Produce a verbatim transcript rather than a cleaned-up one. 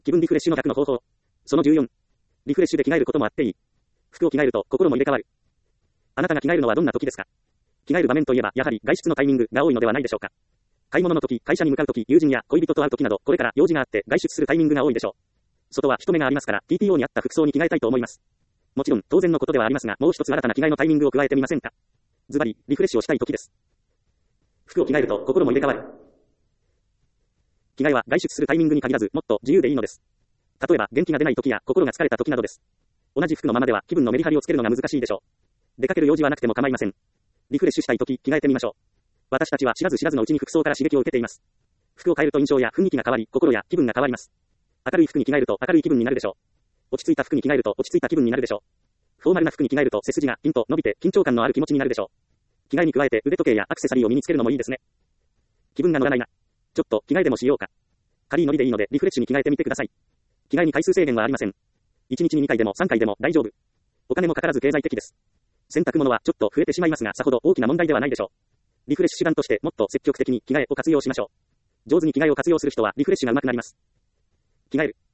気分リフレッシュの逆の方法。そのじゅうよん。リフレッシュで着替えることもあっていい。服を着替えると心も入れ替わる。あなたが着替えるのはどんな時ですか？着替える場面といえば、やはり外出のタイミングが多いのではないでしょうか。買い物の時、会社に向かう時、友人や恋人と会う時など、これから用事があって外出するタイミングが多いでしょう。外は人目がありますから、ティーピーオー に合った服装に着替えたいと思います。もちろん、当然のことではありますが、もう一つ新たな着替えのタイミングを加えてみませんか？ズバリ、リフレッシュをしたい時です。服を着替えると心も入れ替わる。着替えは外出するタイミングに限らず、もっと自由でいいのです。例えば、元気が出ない時や心が疲れた時などです。同じ服のままでは気分のメリハリをつけるのが難しいでしょう。出かける用事はなくても構いません。リフレッシュしたい時、着替えてみましょう。私たちは知らず知らずのうちに服装から刺激を受けています。服を変えると印象や雰囲気が変わり、心や気分が変わります。明るい服に着替えると明るい気分になるでしょう。落ち着いた服に着替えると落ち着いた気分になるでしょう。フォーマルな服に着替えると背筋がピンと伸びて緊張感のある気持ちになるでしょう。着替えに加えて腕時計やアクセサリーを身につけるのもいいですね。気分が乗らないな。ちょっと着替えでもしようか。軽いノリでいいのでリフレッシュに着替えてみてください。着替えに回数制限はありません。いちにちににかいでもさんかいでも大丈夫。お金もかからず経済的です。洗濯物はちょっと増えてしまいますが、さほど大きな問題ではないでしょう。リフレッシュ手段としてもっと積極的に着替えを活用しましょう。上手に着替えを活用する人はリフレッシュが上手くなります。着替える。